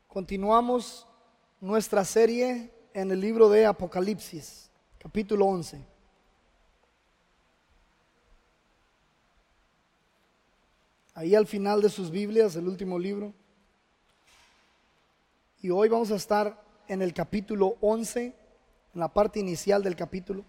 Continuamos nuestra serie en el libro de Apocalipsis, capítulo 11. Ahí al final de sus Biblias, el último libro. Y hoy vamos a estar en el capítulo 11, en la parte inicial del capítulo.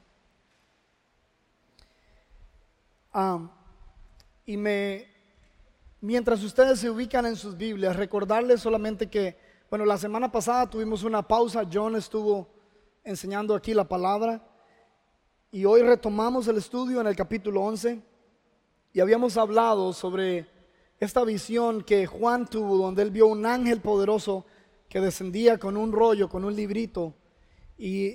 Mientras ustedes se ubican en sus Biblias, recordarles solamente que la semana pasada tuvimos una pausa. John estuvo enseñando aquí la palabra y hoy retomamos el estudio en el capítulo 11 y habíamos hablado sobre esta visión que Juan tuvo, donde él vio un ángel poderoso que descendía con un rollo, con un librito, y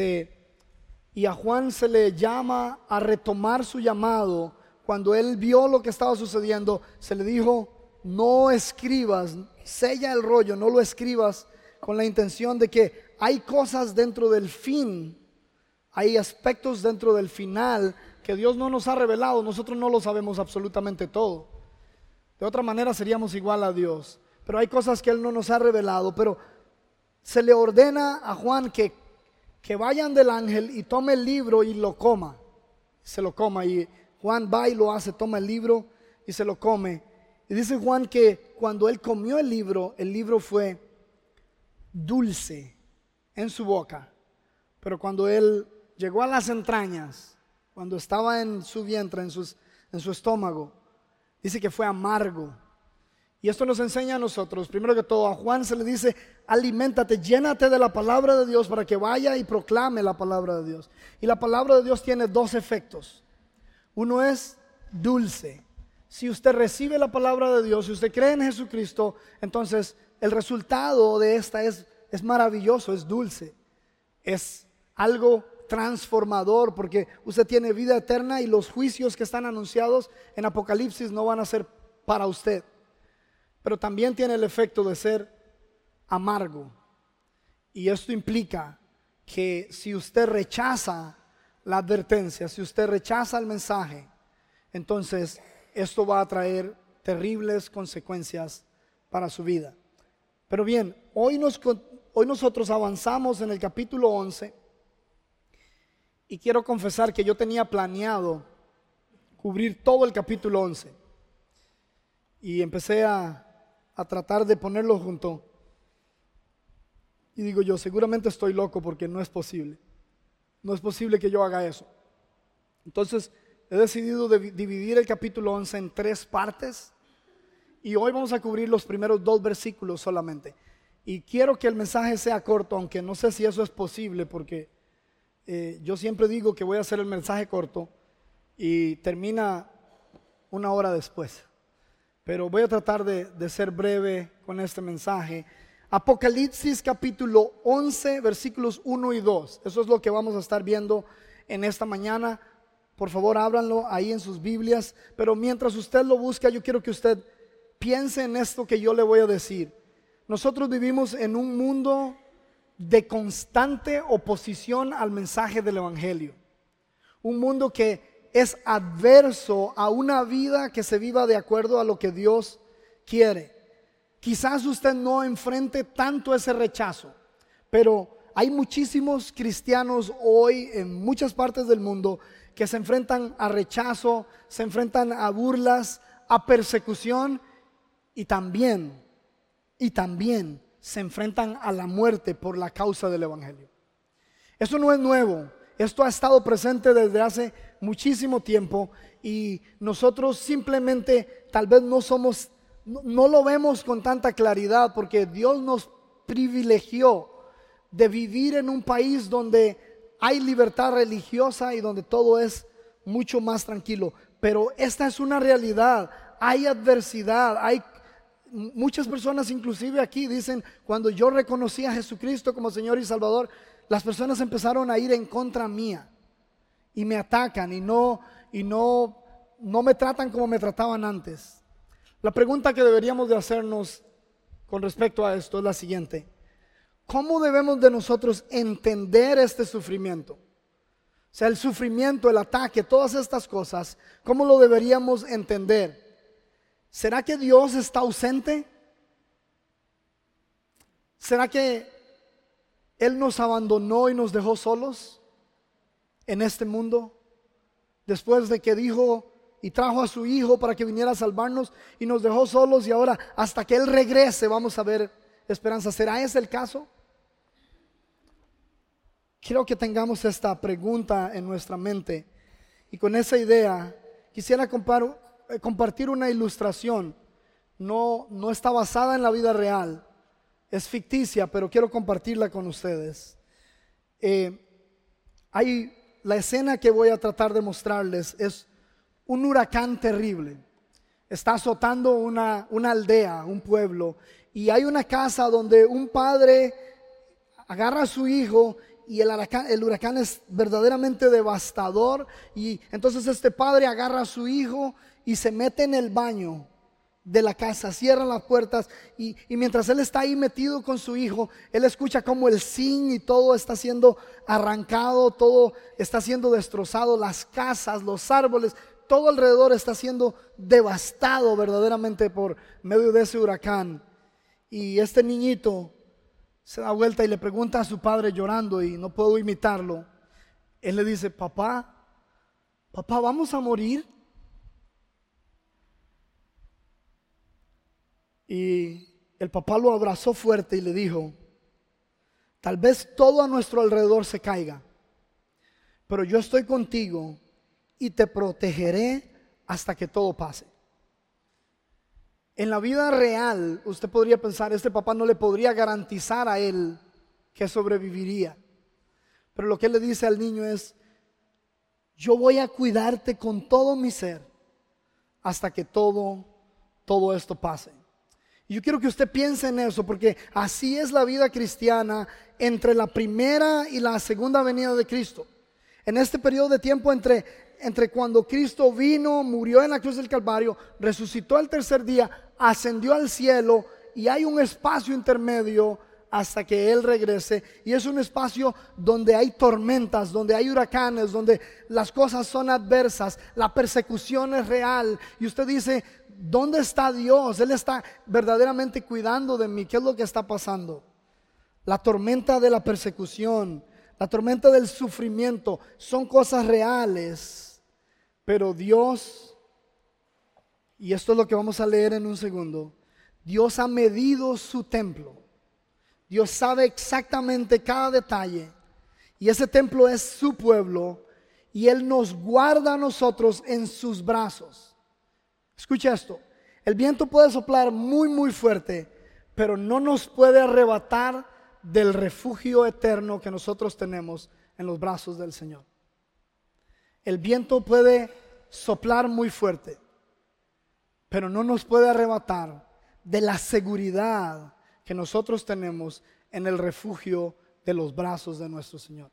a Juan se le llama a retomar su llamado. Cuando él vio lo que estaba sucediendo, se le dijo: no escribas, sella el rollo, no lo escribas, con la intención de que hay cosas dentro del fin, hay aspectos dentro del final que Dios no nos ha revelado. Nosotros no lo sabemos absolutamente todo. De otra manera seríamos igual a Dios. Pero hay cosas que Él no nos ha revelado. Pero se le ordena a Juan que vayan del ángel y tome el libro y lo coma. Se lo coma, y Juan va y lo hace, toma el libro y se lo come. Y dice Juan que cuando él comió el libro fue dulce en su boca. Pero cuando él llegó a las entrañas, cuando estaba en su vientre, en su estómago, dice que fue amargo. Y esto nos enseña a nosotros, primero que todo, a Juan se le dice: aliméntate, llénate de la palabra de Dios para que vaya y proclame la palabra de Dios. Y la palabra de Dios tiene dos efectos. Uno es dulce. Si usted recibe la palabra de Dios, si usted cree en Jesucristo, entonces el resultado de esta es maravilloso, es dulce. Es algo transformador, porque usted tiene vida eterna y los juicios que están anunciados en Apocalipsis no van a ser para usted. Pero también tiene el efecto de ser amargo. Y esto implica que si usted rechaza la advertencia, si usted rechaza el mensaje, entonces esto va a traer terribles consecuencias para su vida. Pero bien, hoy nosotros avanzamos en el capítulo 11 y quiero confesar que yo tenía planeado cubrir todo el capítulo 11 y empecé a tratar de ponerlo junto. Y digo yo, seguramente estoy loco, porque no es posible. No es posible que yo haga eso. Entonces he decidido dividir el capítulo 11 en 3 partes. Y hoy vamos a cubrir los primeros 2 versículos solamente. Y quiero que el mensaje sea corto, aunque no sé si eso es posible, porque yo siempre digo que voy a hacer el mensaje corto y termina 1 hora después. Pero voy a tratar de ser breve con este mensaje. Apocalipsis capítulo 11, versículos 1 y 2. Eso es lo que vamos a estar viendo en esta mañana. Por favor, ábranlo ahí en sus Biblias. Pero mientras usted lo busca, yo quiero que usted piense en esto que yo le voy a decir. Nosotros vivimos en un mundo de constante oposición al mensaje del Evangelio. Un mundo que es adverso a una vida que se viva de acuerdo a lo que Dios quiere. Quizás usted no enfrente tanto ese rechazo, pero hay muchísimos cristianos hoy en muchas partes del mundo que se enfrentan a rechazo, se enfrentan a burlas, a persecución y también se enfrentan a la muerte por la causa del Evangelio. Eso no es nuevo. Esto ha estado presente desde hace muchísimo tiempo y nosotros simplemente tal vez no lo vemos con tanta claridad, porque Dios nos privilegió de vivir en un país donde hay libertad religiosa y donde todo es mucho más tranquilo. Pero esta es una realidad. Hay adversidad, hay muchas personas, inclusive aquí, dicen: cuando yo reconocí a Jesucristo como Señor y Salvador, las personas empezaron a ir en contra mía y me atacan y no me tratan como me trataban antes. La pregunta que deberíamos de hacernos con respecto a esto es la siguiente: ¿cómo debemos de nosotros entender este sufrimiento? O sea, el sufrimiento, el ataque, todas estas cosas, ¿cómo lo deberíamos entender? ¿Será que Dios está ausente? ¿Será que Él nos abandonó y nos dejó solos en este mundo? Después de que dijo y trajo a su Hijo para que viniera a salvarnos y nos dejó solos, y ahora hasta que Él regrese vamos a ver esperanza. ¿Será ese el caso? Quiero que tengamos esta pregunta en nuestra mente, y con esa idea quisiera compartir una ilustración. No está basada en la vida real, es ficticia, pero quiero compartirla con ustedes. La escena que voy a tratar de mostrarles es un huracán terrible. Está azotando una aldea, un pueblo, y hay una casa donde un padre agarra a su hijo, y el huracán es verdaderamente devastador. Y entonces este padre agarra a su hijo y se mete en el baño de la casa, cierra las puertas, y mientras él está ahí metido con su hijo, él escucha como el zinc y todo está siendo arrancado, todo está siendo destrozado, las casas, los árboles, todo alrededor está siendo devastado verdaderamente por medio de ese huracán. Y este niñito se da vuelta y le pregunta a su padre llorando, y no puedo imitarlo. Él le dice: papá, ¿vamos a morir? Y el papá lo abrazó fuerte y le dijo: tal vez todo a nuestro alrededor se caiga, pero yo estoy contigo y te protegeré hasta que todo pase. En la vida real, usted podría pensar, este papá no le podría garantizar a él que sobreviviría. Pero lo que él le dice al niño es: yo voy a cuidarte con todo mi ser hasta que todo esto pase. Y yo quiero que usted piense en eso, porque así es la vida cristiana entre la primera y la segunda venida de Cristo. En este periodo de tiempo entre cuando Cristo vino, murió en la cruz del Calvario, resucitó al tercer día, ascendió al cielo, y hay un espacio intermedio hasta que Él regrese. Y es un espacio donde hay tormentas, donde hay huracanes, donde las cosas son adversas, la persecución es real. Y usted dice: ¿dónde está Dios? Él está verdaderamente cuidando de mí. ¿Qué es lo que está pasando? La tormenta de la persecución, la tormenta del sufrimiento son cosas reales. Pero Dios, y esto es lo que vamos a leer en un segundo, Dios ha medido su templo. Dios sabe exactamente cada detalle, y ese templo es su pueblo, y Él nos guarda a nosotros en sus brazos. Escucha esto: el viento puede soplar muy fuerte, pero no nos puede arrebatar del refugio eterno que nosotros tenemos en los brazos del Señor. El viento puede soplar muy fuerte, pero no nos puede arrebatar de la seguridad que nosotros tenemos en el refugio de los brazos de nuestro Señor.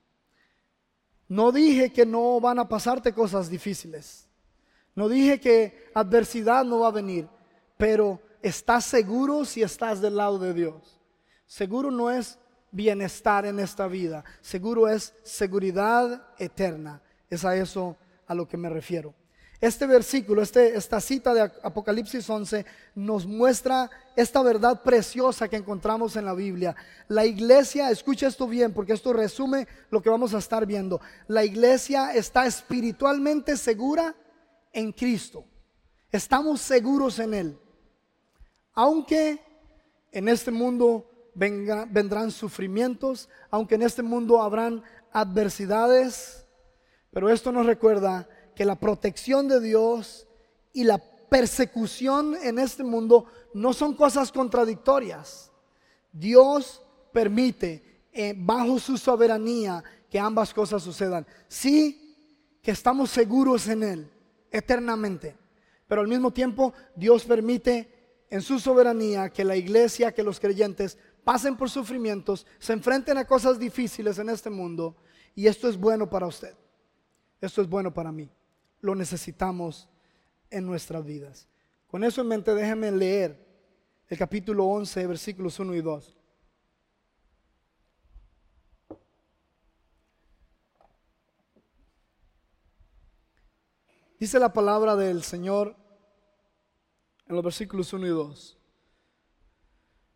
No dije que no van a pasarte cosas difíciles, no dije que adversidad no va a venir, pero estás seguro si estás del lado de Dios. Seguro no es bienestar en esta vida, seguro es seguridad eterna. Es a eso a lo que me refiero. Este versículo, esta cita de Apocalipsis 11 nos muestra esta verdad preciosa que encontramos en la Biblia. La iglesia, escucha esto bien, porque esto resume lo que vamos a estar viendo. La iglesia está espiritualmente segura en Cristo. Estamos seguros en Él. Aunque en este mundo vendrán sufrimientos, aunque en este mundo habrán adversidades, pero esto nos recuerda que la protección de Dios y la persecución en este mundo no son cosas contradictorias. Dios permite bajo su soberanía que ambas cosas sucedan. Sí, que estamos seguros en Él eternamente, pero al mismo tiempo Dios permite en su soberanía que la iglesia, que los creyentes pasen por sufrimientos, se enfrenten a cosas difíciles en este mundo. Y esto es bueno para usted, esto es bueno para mí. Lo necesitamos en nuestras vidas. Con eso en mente, déjenme leer el capítulo 11, versículos 1 y 2. Dice la palabra del Señor en los versículos 1 y 2.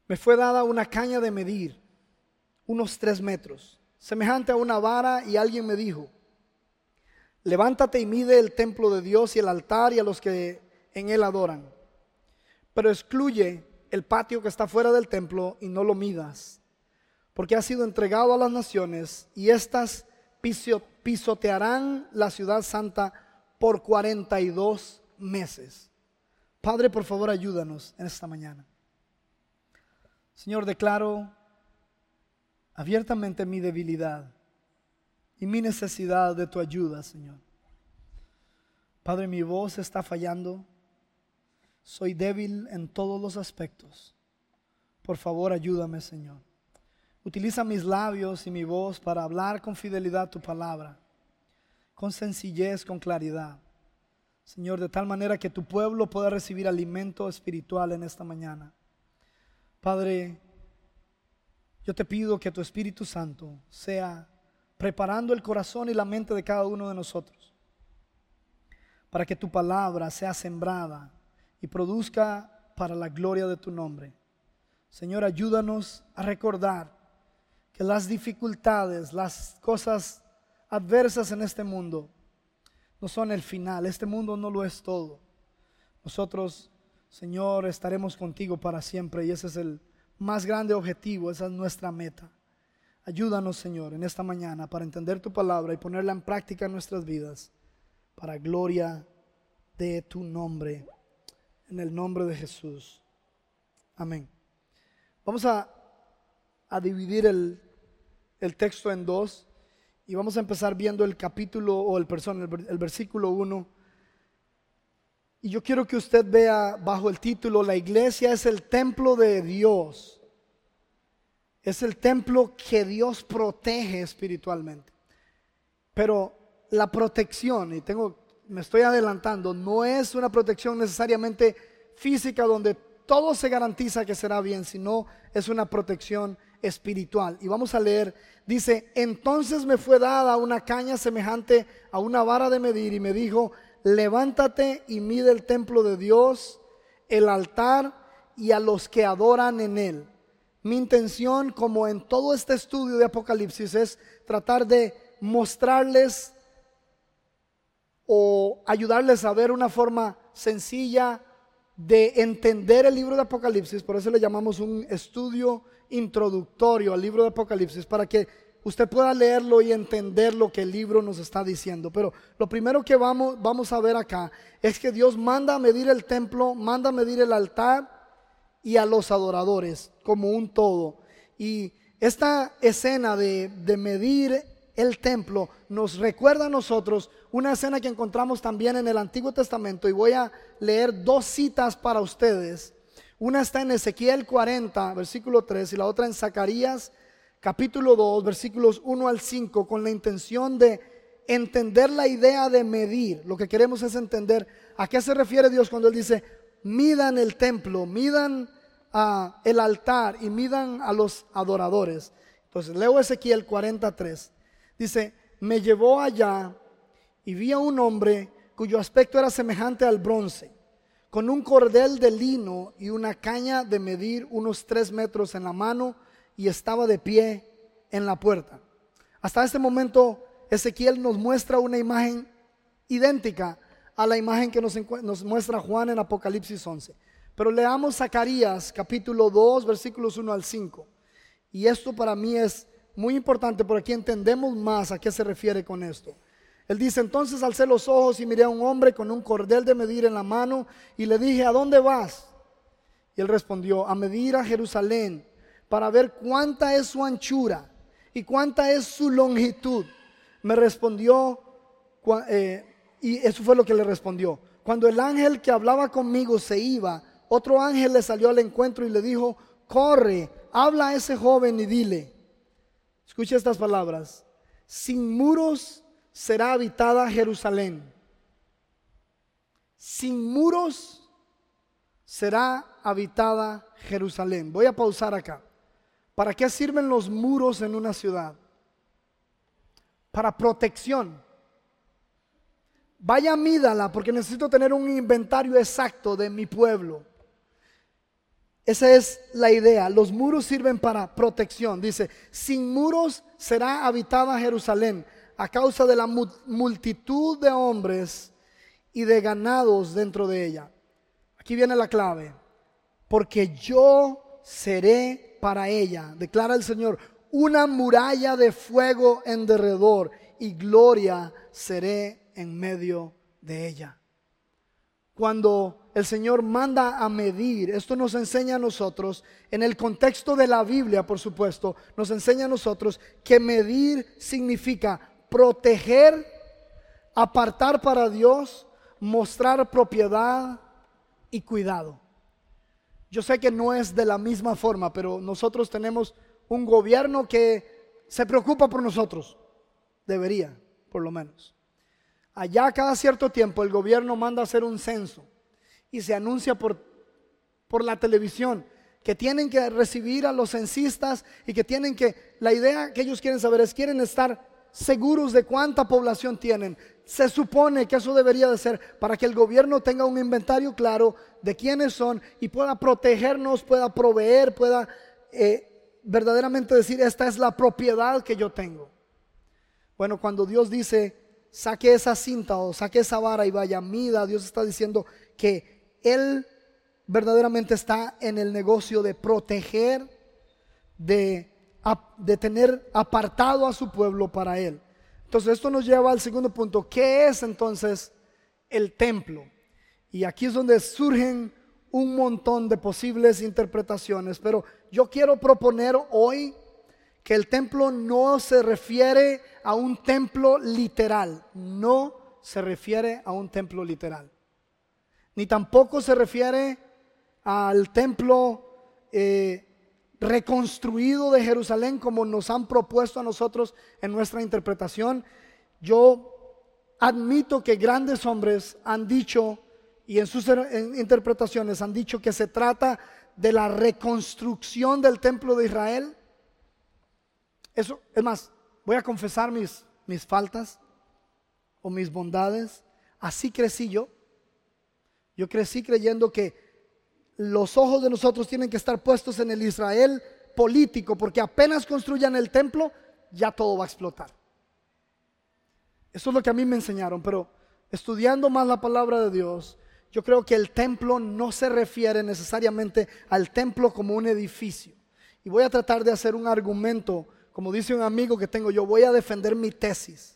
me fue dada una caña de medir, unos 3 metros, semejante a una vara, y alguien me dijo: levántate y mide el templo de Dios y el altar y a los que en él adoran, pero excluye el patio que está fuera del templo y no lo midas, porque ha sido entregado a las naciones y éstas pisotearán la ciudad santa por 42 meses. Padre, por favor, ayúdanos en esta mañana. Señor, declaro abiertamente mi debilidad y mi necesidad de tu ayuda, Señor. Padre, mi voz está fallando. Soy débil en todos los aspectos. Por favor, ayúdame, Señor. Utiliza mis labios y mi voz para hablar con fidelidad tu palabra, con sencillez, con claridad, Señor, de tal manera que tu pueblo pueda recibir alimento espiritual en esta mañana. Padre, yo te pido que tu Espíritu Santo sea preparando el corazón y la mente de cada uno de nosotros, para que tu palabra sea sembrada y produzca para la gloria de tu nombre. Señor, ayúdanos a recordar que las dificultades, las cosas adversas en este mundo no son el final. Este mundo no lo es todo. Nosotros, Señor, estaremos contigo para siempre, y ese es el más grande objetivo, esa es nuestra meta. Ayúdanos, Señor, en esta mañana para entender tu palabra y ponerla en práctica en nuestras vidas, para gloria de tu nombre, en el nombre de Jesús. Amén. Vamos a dividir el texto en dos, y vamos a empezar viendo el capítulo o el versículo 1. Y yo quiero que usted vea bajo el título: la iglesia es el templo de Dios. Es el templo que Dios protege espiritualmente. Pero la protección, y me estoy adelantando, no es una protección necesariamente física donde todo se garantiza que será bien, sino es una protección espiritual. Y vamos a leer, dice: entonces me fue dada una caña semejante a una vara de medir, y me dijo: levántate y mide el templo de Dios, el altar y a los que adoran en él. Mi intención, como en todo este estudio de Apocalipsis, es tratar de mostrarles o ayudarles a ver una forma sencilla de entender el libro de Apocalipsis. Por eso le llamamos un estudio introductorio al libro de Apocalipsis, para que usted pueda leerlo y entender lo que el libro nos está diciendo. Pero lo primero que vamos a ver acá es que Dios manda a medir el templo, manda a medir el altar y a los adoradores como un todo. Y esta escena de medir el templo nos recuerda a nosotros una escena que encontramos también en el Antiguo Testamento, y voy a leer 2 citas para ustedes. Una está en Ezequiel 40, versículo 3, y la otra en Zacarías capítulo 2, versículos 1 al 5, con la intención de entender la idea de medir. Lo que queremos es entender a qué se refiere Dios cuando Él dice: midan el templo, midan el altar y midan a los adoradores. Entonces leo Ezequiel 43. Dice: me llevó allá y vi a un hombre cuyo aspecto era semejante al bronce, con un cordel de lino y una caña de medir unos 3 metros en la mano, y estaba de pie en la puerta. Hasta este momento Ezequiel nos muestra una imagen idéntica a la imagen que nos muestra Juan en Apocalipsis 11. Pero leamos Zacarías capítulo 2, versículos 1 al 5. Y esto para mí es muy importante, porque aquí entendemos más a qué se refiere con esto. Él dice: entonces alcé los ojos y miré a un hombre con un cordel de medir en la mano, y le dije: ¿a dónde vas? Y él respondió: a medir a Jerusalén, para ver cuánta es su anchura y cuánta es su longitud. Me respondió, y eso fue lo que le respondió: cuando el ángel que hablaba conmigo se iba, otro ángel le salió al encuentro y le dijo: corre, habla a ese joven y dile. Escucha estas palabras: sin muros será habitada Jerusalén. Sin muros será habitada Jerusalén. Voy a pausar acá. ¿Para qué sirven los muros en una ciudad? Para protección. Vaya, mídala, porque necesito tener un inventario exacto de mi pueblo. esa es la idea. Los muros sirven para protección. Dice, sin muros será habitada Jerusalén a causa de la multitud de hombres y de ganados dentro de ella. Aquí viene la clave. Porque yo seré para ella, declara el Señor, una muralla de fuego en derredor, y gloria seré en medio de ella. Cuando el Señor manda a medir, esto nos enseña a nosotros, en el contexto de la Biblia, por supuesto, nos enseña a nosotros que medir significa proteger, apartar para Dios, mostrar propiedad y cuidado. Yo sé que no es de la misma forma, pero nosotros tenemos un gobierno que se preocupa por nosotros. Debería, por lo menos. Allá cada cierto tiempo el gobierno manda a hacer un censo y se anuncia por la televisión que tienen que recibir a los censistas y que tienen que, la idea que ellos quieren saber es, quieren estar seguros de cuánta población tienen. Se supone que eso debería de ser para que el gobierno tenga un inventario claro de quiénes son y pueda protegernos, pueda proveer, pueda verdaderamente decir, esta es la propiedad que yo tengo. Bueno, cuando Dios dice, saque esa cinta o saque esa vara y vaya, mida, Dios está diciendo que Él verdaderamente está en el negocio de proteger, de tener apartado a su pueblo para Él. Entonces esto nos lleva al segundo punto. ¿Qué es entonces el templo? Y aquí es donde surgen un montón de posibles interpretaciones, pero yo quiero proponer hoy que el templo no se refiere a un templo literal. No se refiere a un templo literal. Ni tampoco se refiere al templo reconstruido de Jerusalén como nos han propuesto a nosotros en nuestra interpretación. Yo admito que grandes hombres han dicho, y en sus interpretaciones han dicho, que se trata de la reconstrucción del templo de Israel. Eso, es más, voy a confesar mis faltas o mis bondades. Así crecí yo. Yo crecí creyendo que los ojos de nosotros tienen que estar puestos en el Israel político, porque apenas construyan el templo, ya todo va a explotar. Eso es lo que a mí me enseñaron, pero estudiando más la palabra de Dios, yo creo que el templo no se refiere necesariamente al templo como un edificio. Y voy a tratar de hacer un argumento, como dice un amigo que tengo yo, voy a defender mi tesis.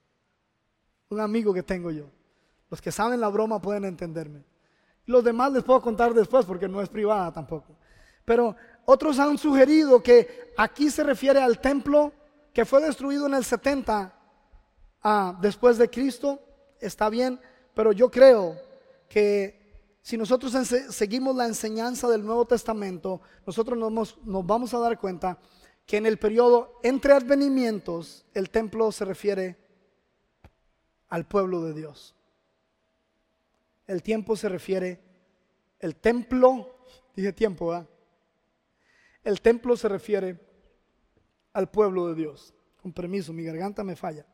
Un amigo que tengo yo. Los que saben la broma pueden entenderme. Los demás les puedo contar después porque no es privada tampoco. Pero otros han sugerido que aquí se refiere al templo que fue destruido en el 70 después de Cristo. Está bien, pero yo creo que si nosotros seguimos la enseñanza del Nuevo Testamento, nosotros nos vamos a dar cuenta que en el periodo entre advenimientos el templo se refiere al pueblo de Dios. El tiempo se refiere, el templo, dije tiempo, ¿verdad? El templo se refiere al pueblo de Dios. Con permiso, mi garganta me falla.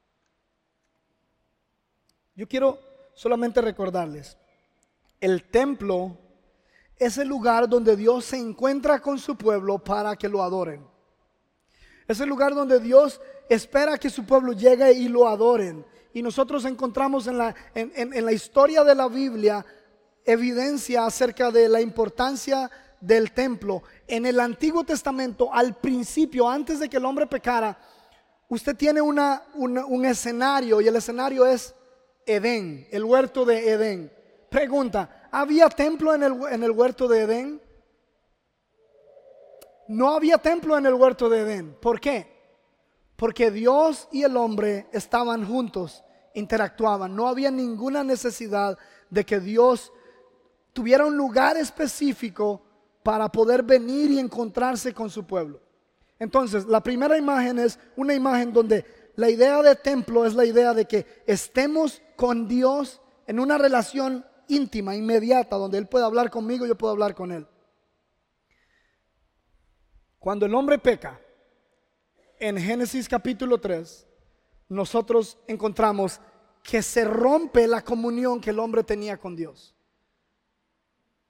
Yo quiero solamente recordarles, el templo es el lugar donde Dios se encuentra con su pueblo para que lo adoren. Es el lugar donde Dios espera que su pueblo llegue y lo adoren. Y nosotros encontramos en la historia de la Biblia evidencia acerca de la importancia del templo. En el Antiguo Testamento, al principio, antes de que el hombre pecara, usted tiene un escenario, y el escenario es Edén, el huerto de Edén. Pregunta, ¿había templo en el huerto de Edén? No había templo en el huerto de Edén. ¿Por qué? Porque Dios y el hombre estaban juntos, interactuaban. No había ninguna necesidad de que Dios tuviera un lugar específico para poder venir y encontrarse con su pueblo. Entonces, la primera imagen es una imagen donde la idea de templo es la idea de que estemos con Dios en una relación íntima, inmediata, donde Él puede hablar conmigo y yo puedo hablar con Él. Cuando el hombre peca, en Génesis capítulo 3, nosotros encontramos que se rompe la comunión que el hombre tenía con Dios.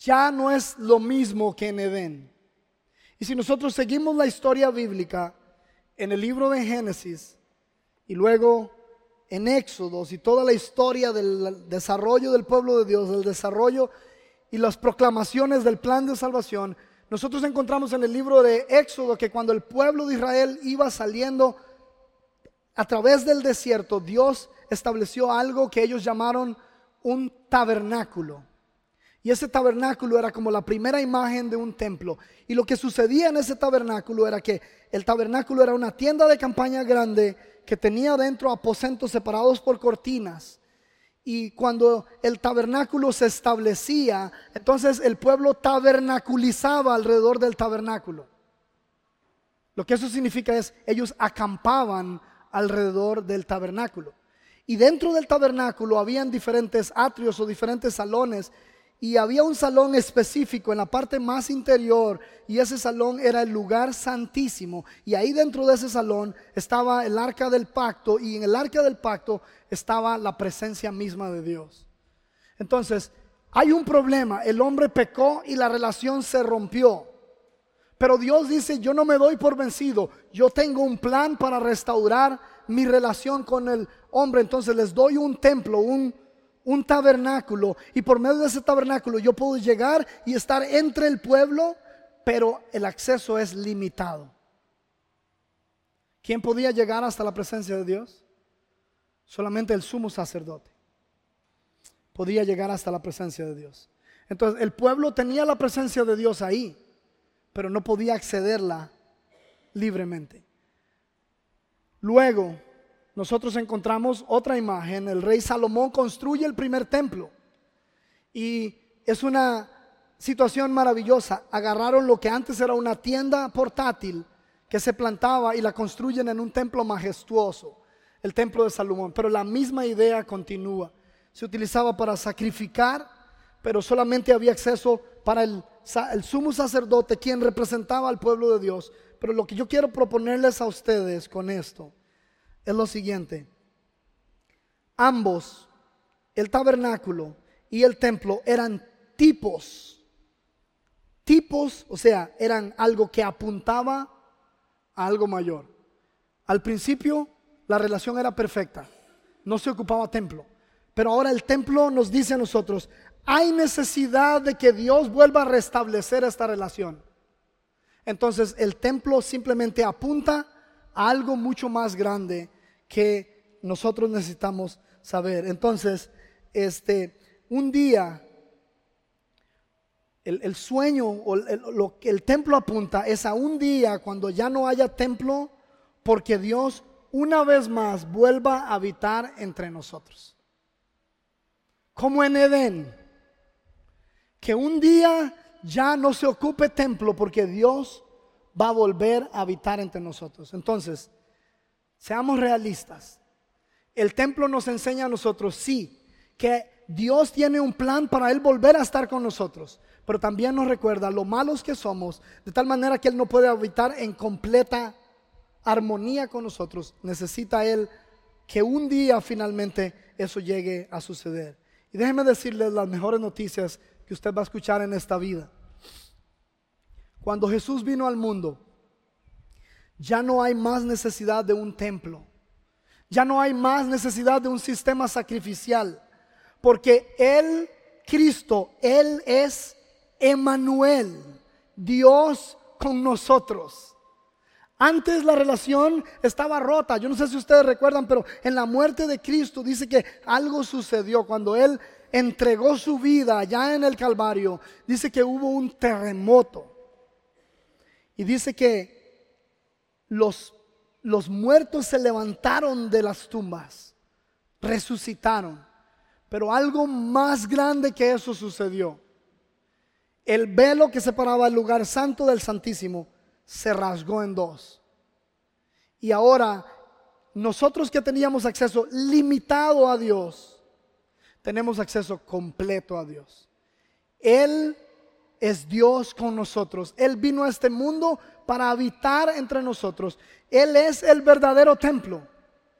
ya no es lo mismo que en Edén. Y si nosotros seguimos la historia bíblica en el libro de Génesis y luego en Éxodos y toda la historia del desarrollo del pueblo de Dios, del desarrollo y las proclamaciones del plan de salvación, nosotros encontramos en el libro de Éxodo que cuando el pueblo de Israel iba saliendo a través del desierto, Dios estableció algo que ellos llamaron un tabernáculo. Y ese tabernáculo era como la primera imagen de un templo. Y lo que sucedía en ese tabernáculo era que el tabernáculo era una tienda de campaña grande que tenía dentro aposentos separados por cortinas. Y cuando el tabernáculo se establecía, entonces el pueblo tabernaculizaba alrededor del tabernáculo. Lo que eso significa es, ellos acampaban alrededor del tabernáculo. Y dentro del tabernáculo habían diferentes atrios o diferentes salones. Y había un salón específico en la parte más interior, y ese salón era el lugar santísimo. Y ahí dentro de ese salón estaba el arca del pacto, y en el arca del pacto estaba la presencia misma de Dios. Entonces, hay un problema, el hombre pecó y la relación se rompió. Pero Dios dice, yo no me doy por vencido, yo tengo un plan para restaurar mi relación con el hombre. Entonces les doy un templo, un tabernáculo, y por medio de ese tabernáculo yo puedo llegar y estar entre el pueblo, pero el acceso es limitado. ¿Quién podía llegar hasta la presencia de Dios? Solamente el sumo sacerdote podía llegar hasta la presencia de Dios. Entonces el pueblo tenía la presencia de Dios ahí, pero no podía accederla libremente. Luego nosotros encontramos otra imagen. El rey Salomón construye el primer templo y es una situación maravillosa. Agarraron lo que antes era una tienda portátil que se plantaba y la construyen en un templo majestuoso, el templo de Salomón. Pero la misma idea continúa. Se utilizaba para sacrificar, pero solamente había acceso para el sumo sacerdote, quien representaba al pueblo de Dios. Pero lo que yo quiero proponerles a ustedes con esto es lo siguiente: ambos, el tabernáculo y el templo, eran tipos, o sea, eran algo que apuntaba a algo mayor. Al principio la relación era perfecta, no se ocupaba templo, pero ahora el templo nos dice a nosotros, hay necesidad de que Dios vuelva a restablecer esta relación. Entonces el templo simplemente apunta a algo mucho más grande que nosotros necesitamos saber. Entonces, un día, el sueño o lo que el templo apunta es a un día cuando ya no haya templo, porque Dios una vez más vuelva a habitar entre nosotros. Como en Edén, que un día ya no se ocupe templo porque Dios va a volver a habitar entre nosotros. Entonces, seamos realistas. El templo nos enseña a nosotros, sí, que Dios tiene un plan para Él volver a estar con nosotros, pero también nos recuerda lo malos que somos, de tal manera que Él no puede habitar en completa armonía con nosotros. Necesita Él que un día finalmente eso llegue a suceder. Y déjenme decirles las mejores noticias que usted va a escuchar en esta vida. Cuando Jesús vino al mundo, ya no hay más necesidad de un templo. Ya no hay más necesidad de un sistema sacrificial. Porque Él, Cristo, Él es Emmanuel, Dios con nosotros. Antes la relación estaba rota. Yo no sé si ustedes recuerdan, pero en la muerte de Cristo dice que algo sucedió. Cuando Él entregó su vida allá en el Calvario, dice que hubo un terremoto. Y dice que los muertos se levantaron de las tumbas, resucitaron. Pero algo más grande que eso sucedió. El velo que separaba el lugar santo del santísimo se rasgó en dos. Y ahora nosotros que teníamos acceso limitado a Dios, tenemos acceso completo a Dios. Él es Dios con nosotros. Él vino a este mundo para habitar entre nosotros. Él es el verdadero templo.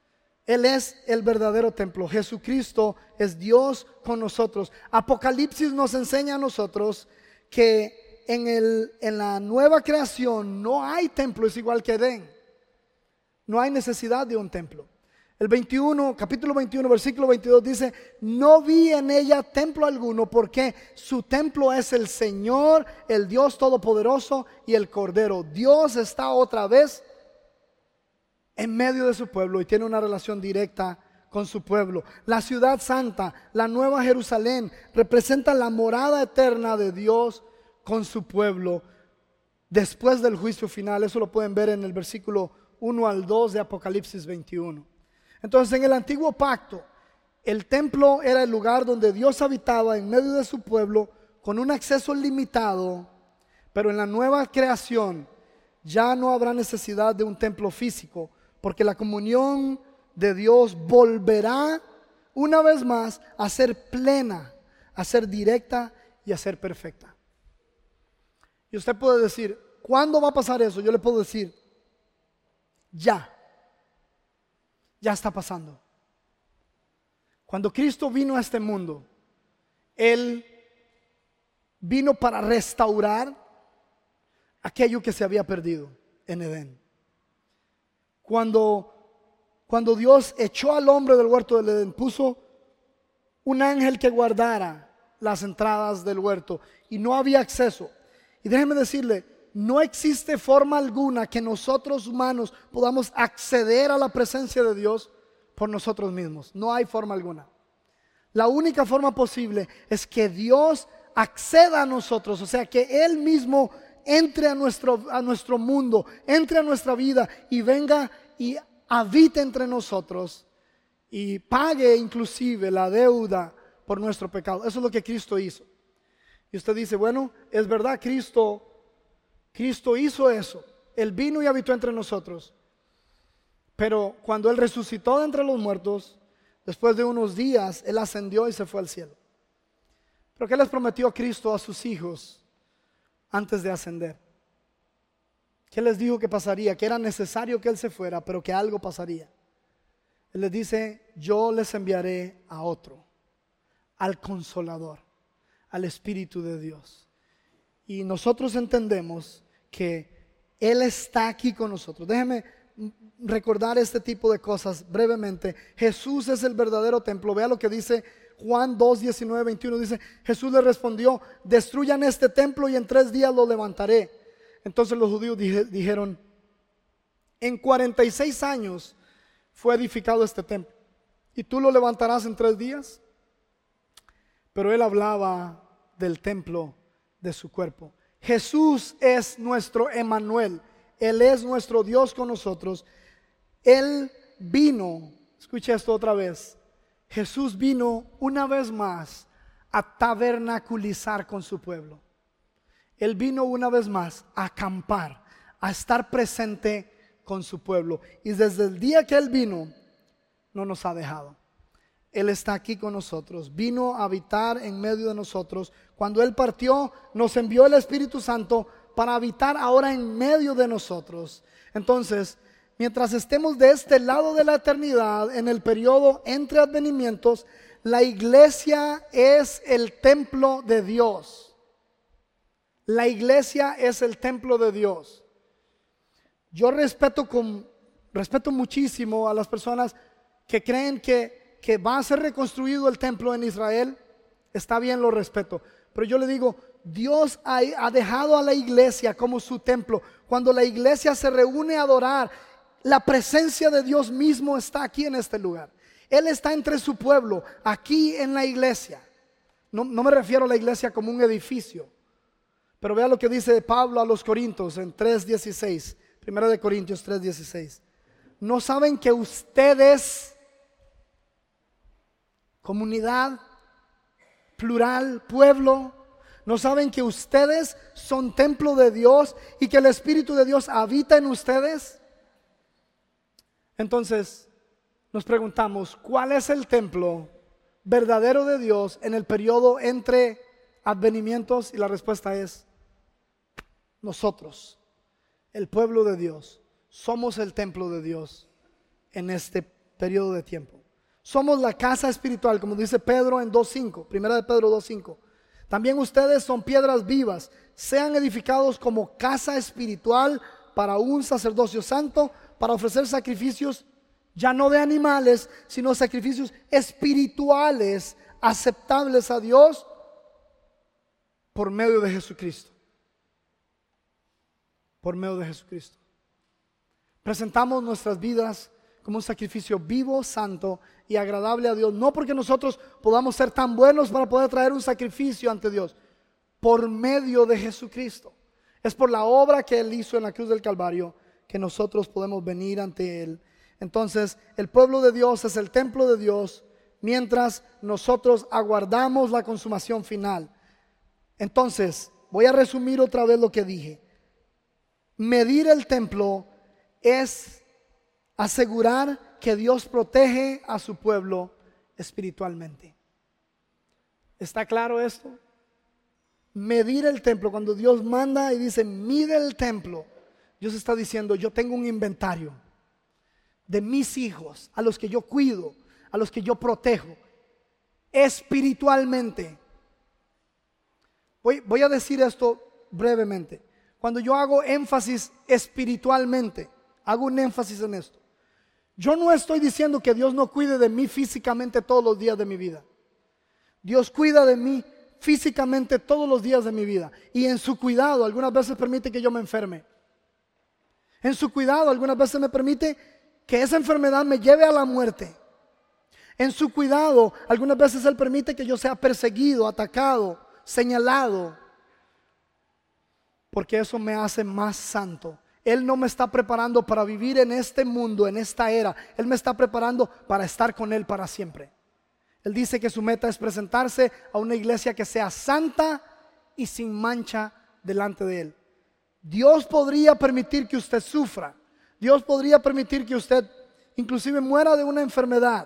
Él es el verdadero templo. Jesucristo es Dios con nosotros. Apocalipsis nos enseña a nosotros que en la nueva creación no hay templo, es igual que Edén. No hay necesidad de un templo. El 21, capítulo 21, versículo 22 dice: no vi en ella templo alguno, porque su templo es el Señor, el Dios Todopoderoso y el Cordero. Dios está otra vez en medio de su pueblo y tiene una relación directa con su pueblo. La ciudad santa, la nueva Jerusalén, representa la morada eterna de Dios con su pueblo después del juicio final. Eso lo pueden ver en el versículo 1 al 2 de Apocalipsis 21. Entonces, en el antiguo pacto, el templo era el lugar donde Dios habitaba en medio de su pueblo con un acceso limitado, pero en la nueva creación ya no habrá necesidad de un templo físico, porque la comunión de Dios volverá una vez más a ser plena, a ser directa y a ser perfecta. Y usted puede decir: ¿cuándo va a pasar eso? Yo le puedo decir: ya está pasando. Cuando Cristo vino a este mundo, Él vino para restaurar aquello que se había perdido en Edén. Cuando Dios echó al hombre del huerto del Edén, puso un ángel que guardara las entradas del huerto y no había acceso. Y déjeme decirle, no existe forma alguna que nosotros humanos podamos acceder a la presencia de Dios por nosotros mismos. No hay forma alguna. La única forma posible es que Dios acceda a nosotros, o sea, que Él mismo entre a nuestro mundo, entre a nuestra vida y venga y habite entre nosotros y pague inclusive la deuda por nuestro pecado. Eso es lo que Cristo hizo. Y usted dice: bueno, es verdad, Cristo hizo eso. Él vino y habitó entre nosotros. Pero cuando Él resucitó de entre los muertos, después de unos días, Él ascendió y se fue al cielo. Pero ¿qué les prometió Cristo a sus hijos antes de ascender? ¿Qué les dijo que pasaría? Que era necesario que Él se fuera, pero que algo pasaría. Él les dice: yo les enviaré a otro, al Consolador, al Espíritu de Dios. Y nosotros entendemos que Él está aquí con nosotros. Déjeme recordar este tipo de cosas brevemente. Jesús es el verdadero templo. Vea lo que dice Juan 2, 19, 21. Dice: Jesús le respondió: destruyan este templo y en 3 días lo levantaré. Entonces los judíos dijeron: en 46 años fue edificado este templo, ¿y tú lo levantarás en 3 días? Pero Él hablaba del templo de su cuerpo. Jesús es nuestro Emmanuel. Él es nuestro Dios con nosotros. Él vino, escuche esto otra vez, Jesús vino una vez más a tabernaculizar con su pueblo. Él vino una vez más a acampar, a estar presente con su pueblo. Y desde el día que Él vino, no nos ha dejado. Él está aquí con nosotros, vino a habitar en medio de nosotros. Cuando Él partió, nos envió el Espíritu Santo para habitar ahora en medio de nosotros. Entonces, mientras estemos de este lado de la eternidad, en el periodo entre advenimientos, la iglesia es el templo de Dios. La iglesia es el templo de Dios. Yo respeto muchísimo a las personas que creen que va a ser reconstruido el templo en Israel. Está bien, lo respeto, pero yo le digo: Dios ha dejado a la iglesia como su templo. Cuando la iglesia se reúne a adorar, la presencia de Dios mismo está aquí en este lugar. Él está entre su pueblo, aquí en la iglesia. No me refiero a la iglesia como un edificio, pero vea lo que dice Pablo a los Corintios en 3:16, 1 de Corintios 3:16. ¿No saben que ustedes, comunidad, plural, pueblo, no saben que ustedes son templo de Dios y que el Espíritu de Dios habita en ustedes? Entonces nos preguntamos: ¿cuál es el templo verdadero de Dios en el periodo entre advenimientos? Y la respuesta es: nosotros, el pueblo de Dios, somos el templo de Dios en este periodo de tiempo. Somos la casa espiritual, como dice Pedro en 2:5, primera de Pedro 2:5. También ustedes son piedras vivas, sean edificados como casa espiritual para un sacerdocio santo, para ofrecer sacrificios ya no de animales, sino sacrificios espirituales aceptables a Dios por medio de Jesucristo. Por medio de Jesucristo. Presentamos nuestras vidas como un sacrificio vivo, santo y agradable a Dios. No porque nosotros podamos ser tan buenos para poder traer un sacrificio ante Dios. Por medio de Jesucristo. Es por la obra que Él hizo en la cruz del Calvario que nosotros podemos venir ante Él. Entonces, el pueblo de Dios es el templo de Dios, mientras nosotros aguardamos la consumación final. Entonces, voy a resumir otra vez lo que dije. Medir el templo es asegurar que Dios protege a su pueblo espiritualmente. ¿Está claro esto? Medir el templo, cuando Dios manda y dice mide el templo, Dios está diciendo yo tengo un inventario de mis hijos, a los que yo cuido, a los que yo protejo espiritualmente. Voy a decir esto brevemente. Cuando yo hago énfasis espiritualmente, hago un énfasis en esto. Yo no estoy diciendo que Dios no cuide de mí físicamente todos los días de mi vida. Dios cuida de mí físicamente todos los días de mi vida. Y en su cuidado algunas veces permite que yo me enferme. En su cuidado algunas veces me permite que esa enfermedad me lleve a la muerte. En su cuidado algunas veces Él permite que yo sea perseguido, atacado, señalado, porque eso me hace más santo. Él no me está preparando para vivir en este mundo, en esta era. Él me está preparando para estar con Él para siempre. Él dice que su meta es presentarse a una iglesia que sea santa y sin mancha delante de Él. Dios podría permitir que usted sufra. Dios podría permitir que usted inclusive muera de una enfermedad.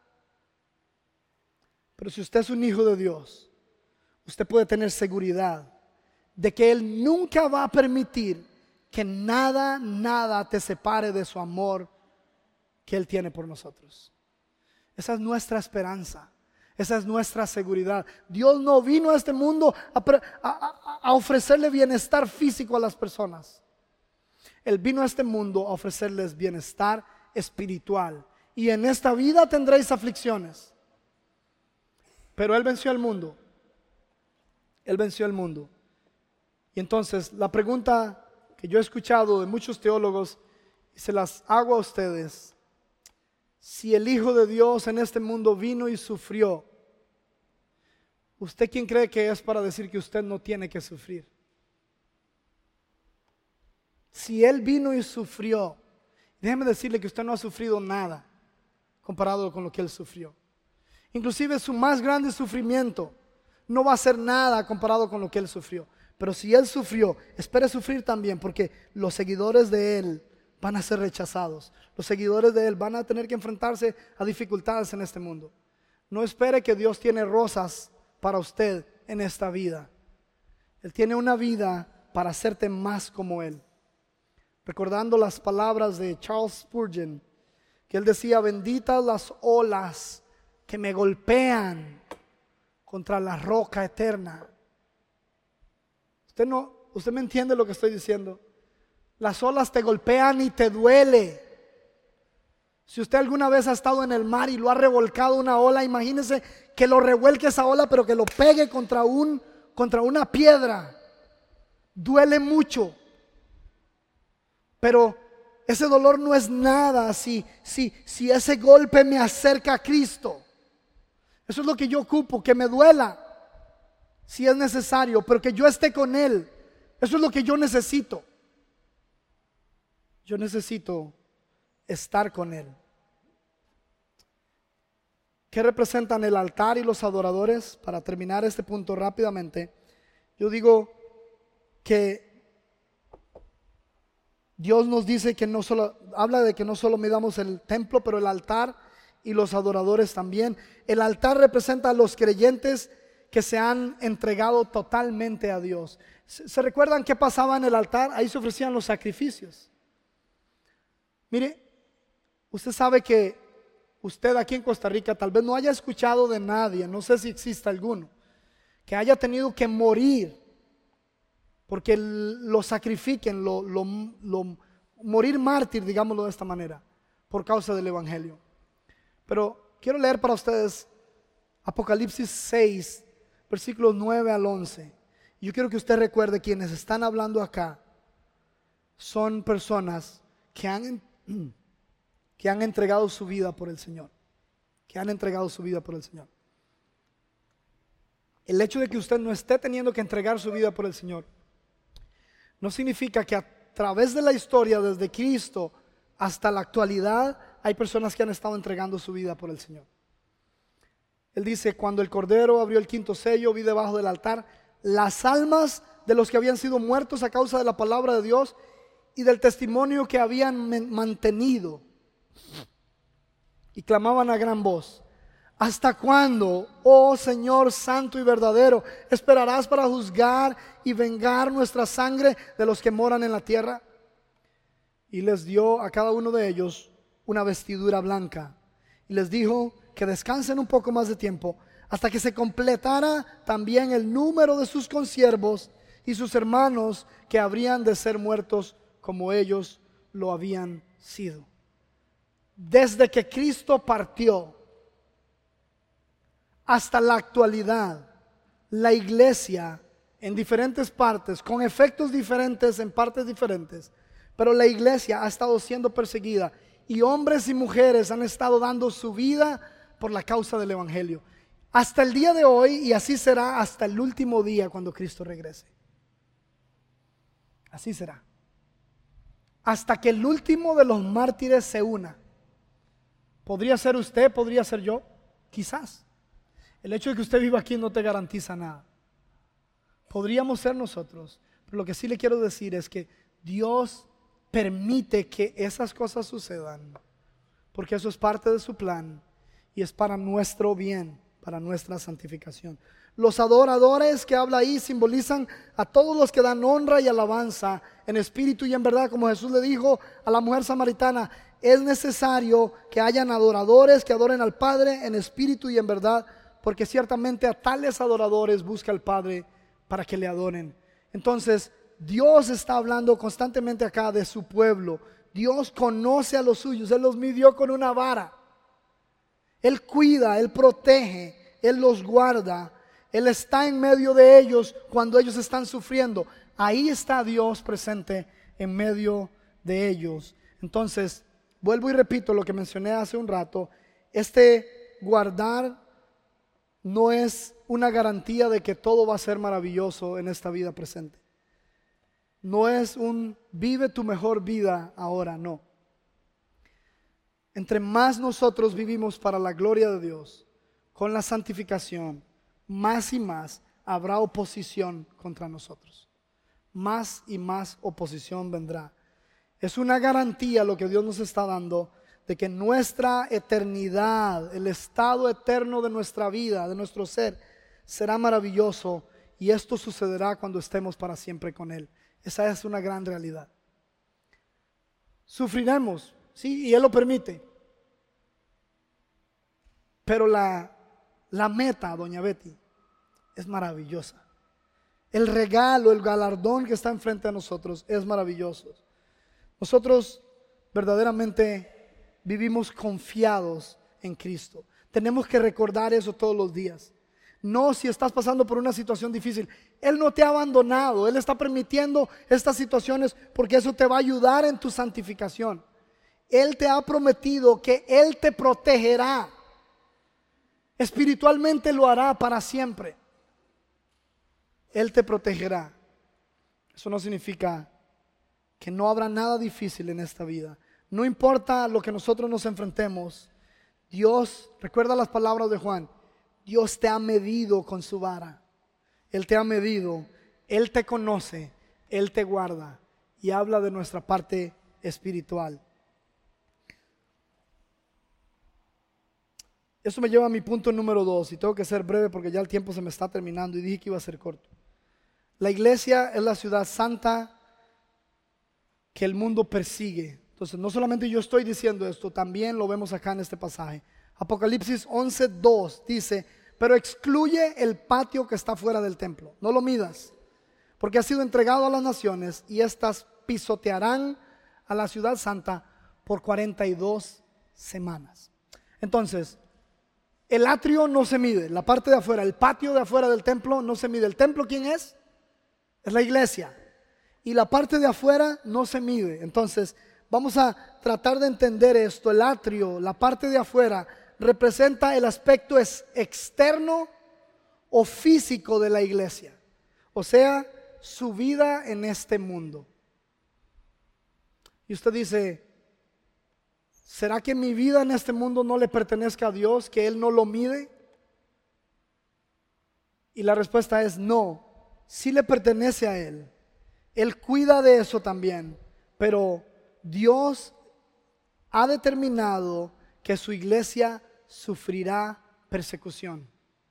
Pero si usted es un hijo de Dios, usted puede tener seguridad de que Él nunca va a permitir que nada te separe de su amor que Él tiene por nosotros. Esa es nuestra esperanza. Esa es nuestra seguridad. Dios no vino a este mundo a ofrecerle bienestar físico a las personas. Él vino a este mundo a ofrecerles bienestar espiritual. Y en esta vida tendréis aflicciones. Pero Él venció al mundo. Él venció al mundo. Y entonces la pregunta que yo he escuchado de muchos teólogos y se las hago a ustedes: si el Hijo de Dios en este mundo vino y sufrió, ¿usted quién cree que es para decir que usted no tiene que sufrir? Si Él vino y sufrió, déjeme decirle que usted no ha sufrido nada comparado con lo que Él sufrió. Inclusive su más grande sufrimiento no va a ser nada comparado con lo que Él sufrió. Pero si Él sufrió, espere sufrir también, porque los seguidores de Él van a ser rechazados. Los seguidores de Él van a tener que enfrentarse a dificultades en este mundo. No espere que Dios tiene rosas para usted en esta vida. Él tiene una vida para hacerte más como Él. Recordando las palabras de Charles Spurgeon, que él decía: benditas las olas que me golpean contra la roca eterna. Usted me entiende lo que estoy diciendo. Las olas te golpean y te duele. Si usted alguna vez ha estado en el mar y lo ha revolcado una ola, imagínese que lo revuelque esa ola, pero que lo pegue contra una piedra. Duele mucho. Pero ese dolor no es nada si ese golpe me acerca a Cristo. Eso es lo que yo ocupo, que me duela si es necesario, pero que yo esté con Él. Eso es lo que yo necesito. Yo necesito estar con Él. ¿Qué representan el altar y los adoradores? Para terminar este punto rápidamente, yo digo que Dios nos dice que no solo, habla de que no solo midamos el templo, pero el altar y los adoradores también. El altar representa a los creyentes que se han entregado totalmente a Dios. ¿Se recuerdan qué pasaba en el altar? Ahí se ofrecían los sacrificios. Mire, usted sabe que usted aquí en Costa Rica tal vez no haya escuchado de nadie, no sé si existe alguno, que haya tenido que morir porque lo sacrifiquen, morir mártir, digámoslo de esta manera, por causa del Evangelio. Pero quiero leer para ustedes Apocalipsis 6, versículos 9 al 11. Yo quiero que usted recuerde, quienes están hablando acá son personas que han entregado su vida por el Señor, que han entregado su vida por el Señor. El hecho de que usted no esté teniendo que entregar su vida por el Señor no significa que a través de la historia, desde Cristo hasta la actualidad, hay personas que han estado entregando su vida por el Señor. Él dice: cuando el Cordero abrió el quinto sello, vi debajo del altar las almas de los que habían sido muertos a causa de la palabra de Dios y del testimonio que habían mantenido, y clamaban a gran voz: ¿hasta cuándo, oh Señor santo y verdadero, esperarás para juzgar y vengar nuestra sangre de los que moran en la tierra? Y les dio a cada uno de ellos una vestidura blanca, y les dijo que descansen un poco más de tiempo, hasta que se completara también el número de sus consiervos y sus hermanos, que habrían de ser muertos como ellos lo habían sido. Desde que Cristo partió hasta la actualidad, la iglesia en diferentes partes, con efectos diferentes en partes diferentes, pero la iglesia ha estado siendo perseguida, y hombres y mujeres han estado dando su vida por la causa del Evangelio, hasta el día de hoy, y así será hasta el último día cuando Cristo regrese. Así será, hasta que el último de los mártires se una. Podría ser usted, podría ser yo, quizás. El hecho de que usted viva aquí no te garantiza nada. Podríamos ser nosotros, pero lo que sí le quiero decir es que Dios permite que esas cosas sucedan, porque eso es parte de su plan y es para nuestro bien, para nuestra santificación. Los adoradores que habla ahí simbolizan a todos los que dan honra y alabanza en espíritu y en verdad, como Jesús le dijo a la mujer samaritana: es necesario que hayan adoradores que adoren al Padre en espíritu y en verdad, porque ciertamente a tales adoradores busca el Padre para que le adoren. Entonces Dios está hablando constantemente acá de su pueblo. Dios conoce a los suyos, Él los midió con una vara. Él cuida, Él protege, Él los guarda. Él está en medio de ellos cuando ellos están sufriendo. Ahí está Dios presente en medio de ellos. Entonces, vuelvo y repito lo que mencioné hace un rato. Este guardar no es una garantía de que todo va a ser maravilloso en esta vida presente. No es un vive tu mejor vida ahora, no. Entre más nosotros vivimos para la gloria de Dios, con la santificación, más y más habrá oposición contra nosotros. Más y más oposición vendrá. Es una garantía lo que Dios nos está dando de que nuestra eternidad, el estado eterno de nuestra vida, de nuestro ser, será maravilloso, y esto sucederá cuando estemos para siempre con Él. Esa es una gran realidad. Sufriremos, sí, y Él lo permite. Pero la meta, doña Betty, es maravillosa. El regalo, el galardón que está enfrente de nosotros es maravilloso. Nosotros verdaderamente vivimos confiados en Cristo. Tenemos que recordar eso todos los días. No si estás pasando por una situación difícil. Él no te ha abandonado. Él está permitiendo estas situaciones porque eso te va a ayudar en tu santificación. Él te ha prometido que Él te protegerá. Espiritualmente lo hará para siempre. Él te protegerá. Eso no significa que no habrá nada difícil en esta vida. No importa lo que nosotros nos enfrentemos. Dios, recuerda las palabras de Juan, Dios te ha medido con su vara. Él te ha medido, Él te conoce, Él te guarda, y habla de nuestra parte espiritual. Eso me lleva a mi punto número 2, y tengo que ser breve porque ya el tiempo se me está terminando y dije que iba a ser corto. La iglesia es la ciudad santa que el mundo persigue. Entonces no solamente yo estoy diciendo esto, también lo vemos acá en este pasaje. Apocalipsis 11:2 dice: pero excluye el patio que está fuera del templo, no lo midas, porque ha sido entregado a las naciones y éstas pisotearán a la ciudad santa por 42 semanas. Entonces, el atrio no se mide, la parte de afuera, el patio de afuera del templo no se mide. ¿El templo quién es? Es la iglesia. Y la parte de afuera no se mide. Entonces, vamos a tratar de entender esto. El atrio, la parte de afuera, representa el aspecto externo o físico de la iglesia. O sea, su vida en este mundo. Y usted dice: ¿será que mi vida en este mundo no le pertenezca a Dios, que Él no lo mide? Y la respuesta es no, sí le pertenece a Él. Él cuida de eso también, pero Dios ha determinado que su iglesia sufrirá persecución.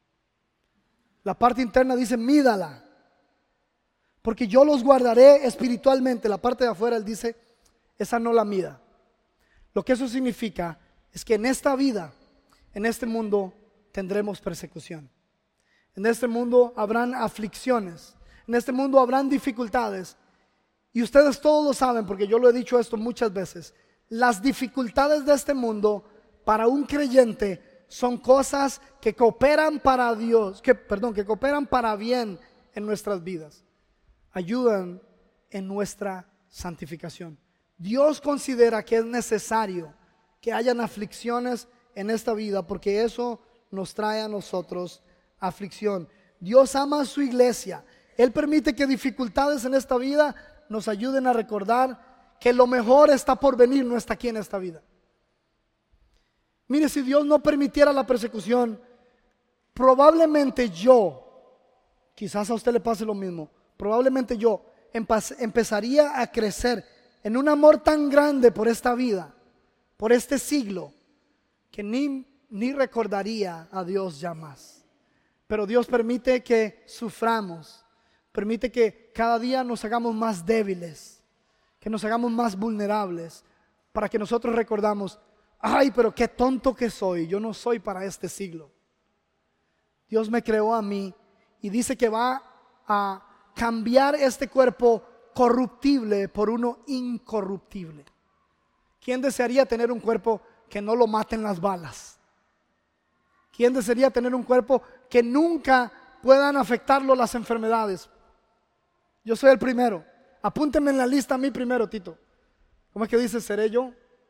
La parte interna dice: mídala, porque yo los guardaré espiritualmente. La parte de afuera Él dice: esa no la mida. Lo que eso significa es que en esta vida, en este mundo, tendremos persecución. En este mundo habrán aflicciones. En este mundo habrán dificultades. Y ustedes todos lo saben, porque yo lo he dicho esto muchas veces. Las dificultades de este mundo para un creyente son cosas que cooperan para Dios, que cooperan para bien en nuestras vidas. Ayudan en nuestra santificación. Dios considera que es necesario que hayan aflicciones en esta vida, porque eso nos trae a nosotros aflicción. Dios ama a su iglesia. Él permite que dificultades en esta vida nos ayuden a recordar que lo mejor está por venir, no está aquí en esta vida. Mire, si Dios no permitiera la persecución, probablemente quizás a usted le pase lo mismo, probablemente yo empezaría a crecer en un amor tan grande por esta vida, por este siglo, que ni recordaría a Dios ya más. Pero Dios permite que suframos, permite que cada día nos hagamos más débiles, que nos hagamos más vulnerables, para que nosotros recordamos: ay, pero qué tonto que soy, yo no soy para este siglo. Dios me creó a mí y dice que va a cambiar este cuerpo corruptible por uno incorruptible. ¿Quién desearía tener un cuerpo que no lo maten las balas? ¿Quién desearía tener un cuerpo que nunca puedan afectarlo las enfermedades? Yo soy el primero. Apúntenme en la lista a mí primero, Tito. ¿Cómo es que dice? ¿Seré yo?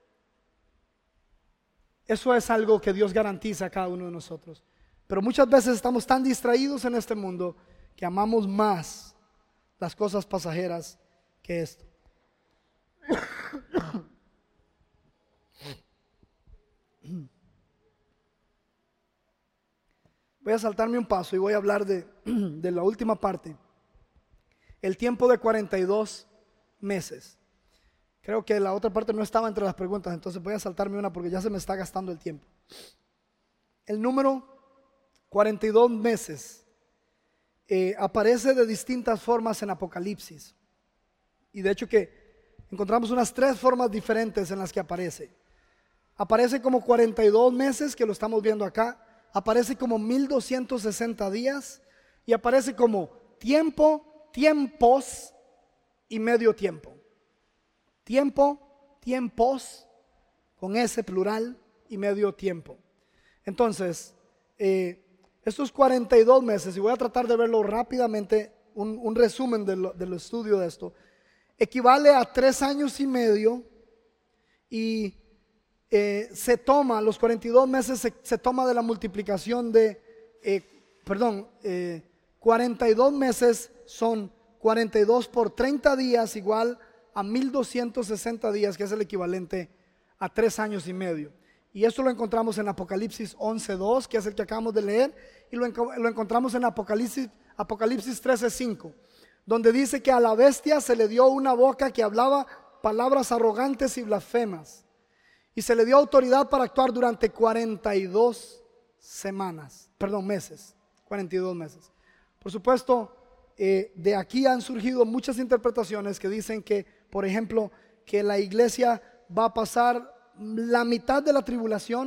Eso es algo que Dios garantiza a cada uno de nosotros. Pero muchas veces estamos tan distraídos en este mundo que amamos más las cosas pasajeras que esto. Voy a saltarme un paso y voy a hablar de la última parte. El tiempo de 42 meses. Creo que la otra parte no estaba entre las preguntas, entonces voy a saltarme una porque ya se me está gastando el tiempo. El número 42 meses aparece de distintas formas en Apocalipsis. Y de hecho que encontramos unas 3 formas diferentes en las que aparece. Aparece como 42 meses, que lo estamos viendo acá. Aparece como 1260 días. Y aparece como tiempo, tiempos y medio tiempo. Tiempo, tiempos, con S plural, y medio tiempo. Entonces, estos 42 meses, y voy a tratar de verlo rápidamente, un resumen del estudio de esto, equivale a 3 años y medio, y se toma, los 42 meses se toma de la multiplicación de, 42 meses son 42 por 30 días igual a 1260 días, que es el equivalente a 3 años y medio. Y esto lo encontramos en Apocalipsis 11:2, que es el que acabamos de leer, y lo encontramos en Apocalipsis 13:5, donde dice que a la bestia se le dio una boca que hablaba palabras arrogantes y blasfemas, y se le dio autoridad para actuar durante 42 meses. 42 meses. Por supuesto, de aquí han surgido muchas interpretaciones que dicen que, por ejemplo, que la iglesia va a pasar la mitad de la tribulación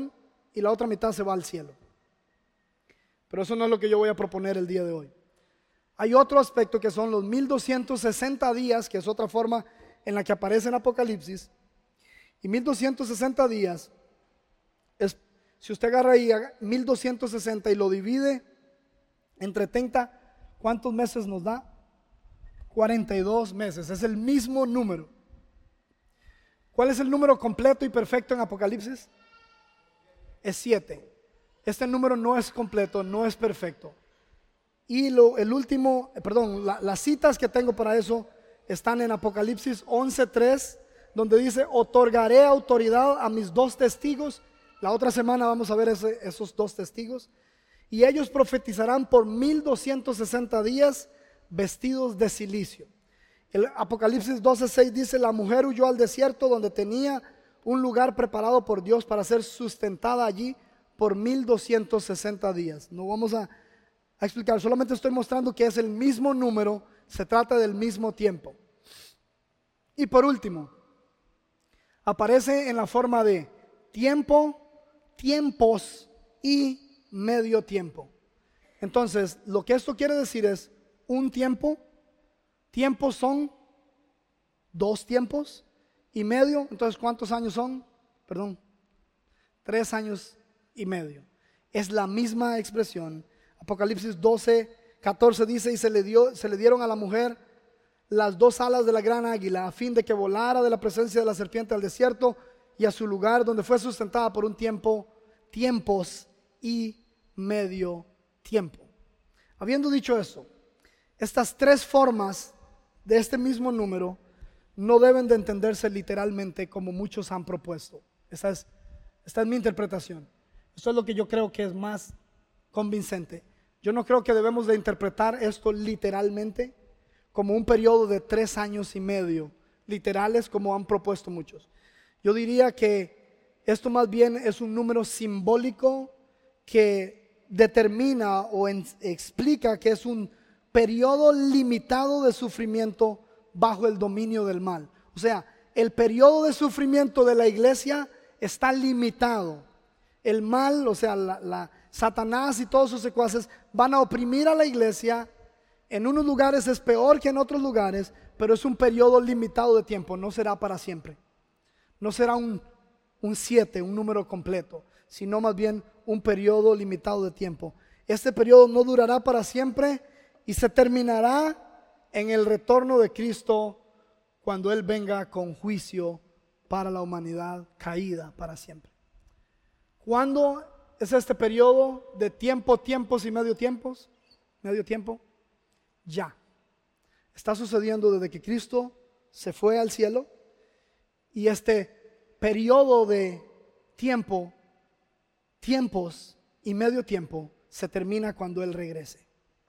y la otra mitad se va al cielo. Pero eso no es lo que yo voy a proponer el día de hoy. Hay otro aspecto que son los 1260 días, que es otra forma en la que aparece en Apocalipsis. Y 1260 días es, si usted agarra ahí 1260 y lo divide entre 30, ¿cuántos meses nos da? 42 meses, es el mismo número. ¿Cuál es el número completo y perfecto en Apocalipsis? Es 7. Este número no es completo, no es perfecto. Y las citas que tengo para eso están en Apocalipsis 11:3, donde dice: otorgaré autoridad a mis 2 testigos. La otra semana vamos a ver esos 2 testigos. Y ellos profetizarán por 1260 días vestidos de cilicio. El Apocalipsis 12:6 dice: la mujer huyó al desierto, donde tenía un lugar preparado por Dios para ser sustentada allí por 1260 días. No vamos a explicar, solamente estoy mostrando que es el mismo número, se trata del mismo tiempo. Y por último, aparece en la forma de tiempo, tiempos y medio tiempo. Entonces, lo que esto quiere decir es un tiempo, tiempos son 2 tiempos y medio. Entonces, ¿cuántos años son? 3 años y medio. Es la misma expresión. Apocalipsis 12:14 dice: y se le dieron a la mujer las 2 alas de la gran águila, a fin de que volara de la presencia de la serpiente al desierto y a su lugar, donde fue sustentada por un tiempo, tiempos y medio tiempo. Habiendo dicho eso, estas 3 formas de este mismo número no deben de entenderse literalmente como muchos han propuesto. Esta es mi interpretación. Esto es lo que yo creo que es más convincente. Yo no creo que debemos de interpretar esto literalmente como un periodo de 3 años y medio, literales como han propuesto muchos. Yo diría que esto más bien es un número simbólico que determina o explica que es un periodo limitado de sufrimiento bajo el dominio del mal. O sea, el periodo de sufrimiento de la iglesia está limitado. El mal, o sea, Satanás y todos sus secuaces van a oprimir a la iglesia. En unos lugares es peor que en otros lugares, pero es un periodo limitado de tiempo, no será para siempre. No será un 7, un número completo, sino más bien un periodo limitado de tiempo. Este periodo no durará para siempre y se terminará en el retorno de Cristo, cuando Él venga con juicio para la humanidad caída para siempre. ¿Cuándo es este periodo de tiempo, tiempos y medio tiempos? Medio tiempo. Ya. Está sucediendo desde que Cristo se fue al cielo, y este periodo de tiempo, tiempos y medio tiempo se termina cuando Él regrese.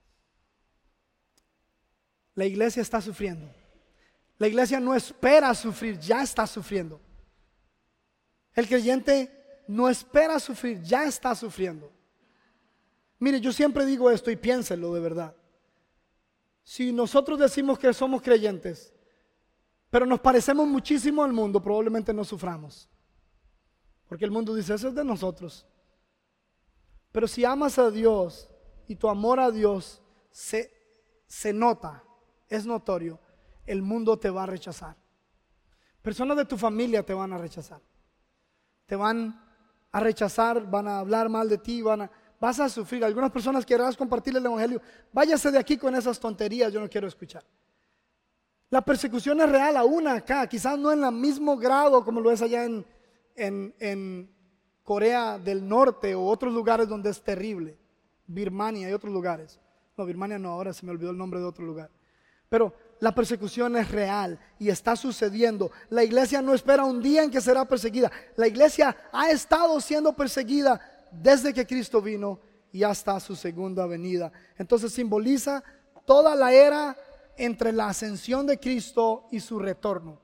La iglesia está sufriendo. La iglesia no espera sufrir, ya está sufriendo. El creyente no espera sufrir, ya está sufriendo. Mire, yo siempre digo esto y piénsenlo de verdad. Si nosotros decimos que somos creyentes, pero nos parecemos muchísimo al mundo, probablemente no suframos. Porque el mundo dice: eso es de nosotros. Pero si amas a Dios y tu amor a Dios se nota, es notorio, el mundo te va a rechazar. Personas de tu familia te van a rechazar. Te van a rechazar, van a hablar mal de ti, vas a sufrir. Algunas personas querrás compartirle el evangelio: váyase de aquí con esas tonterías, yo no quiero escuchar. La persecución es real aún acá, quizás no en el mismo grado como lo es allá en Corea del Norte o otros lugares donde es terrible, Birmania y otros lugares. No, Birmania no, ahora se me olvidó el nombre de otro lugar. Pero la persecución es real y está sucediendo. La iglesia no espera un día en que será perseguida. La iglesia ha estado siendo perseguida desde que Cristo vino y hasta su segunda venida. Entonces simboliza toda la era entre la ascensión de Cristo y su retorno.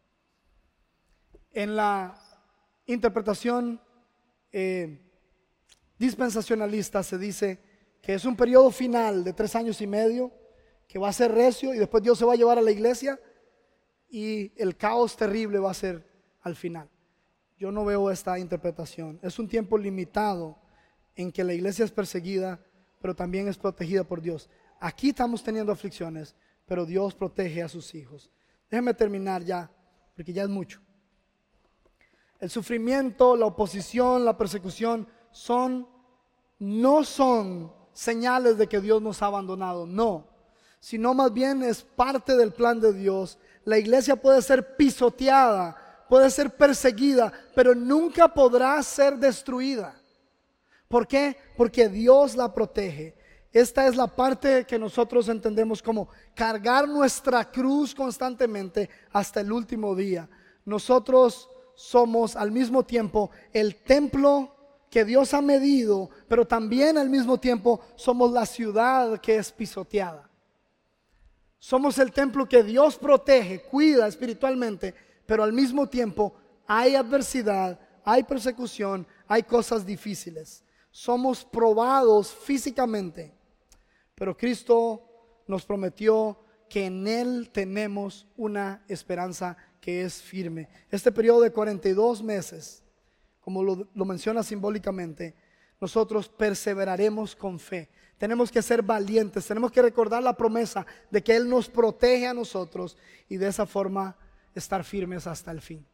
En la interpretación dispensacionalista se dice que es un periodo final de 3 años y medio, que va a ser recio, y después Dios se va a llevar a la iglesia y el caos terrible va a ser al final. yo no veo esta interpretación. Es un tiempo limitado en que la iglesia es perseguida, pero también es protegida por Dios. Aquí estamos teniendo aflicciones, pero Dios protege a sus hijos. Déjenme terminar ya, porque ya es mucho. El sufrimiento, la oposición, la persecución no son señales de que Dios nos ha abandonado, no, sino más bien es parte del plan de Dios. La iglesia puede ser pisoteada, puede ser perseguida, pero nunca podrá ser destruida. ¿Por qué? Porque Dios la protege. Esta es la parte que nosotros entendemos como cargar nuestra cruz constantemente hasta el último día. Nosotros somos al mismo tiempo el templo que Dios ha medido, pero también al mismo tiempo somos la ciudad que es pisoteada. Somos el templo que Dios protege, cuida espiritualmente, pero al mismo tiempo hay adversidad, hay persecución, hay cosas difíciles. Somos probados físicamente, pero Cristo nos prometió que en Él tenemos una esperanza que es firme. Este periodo de 42 meses, como lo menciona simbólicamente, nosotros perseveraremos con fe. Tenemos que ser valientes, tenemos que recordar la promesa de que Él nos protege a nosotros y de esa forma estar firmes hasta el fin.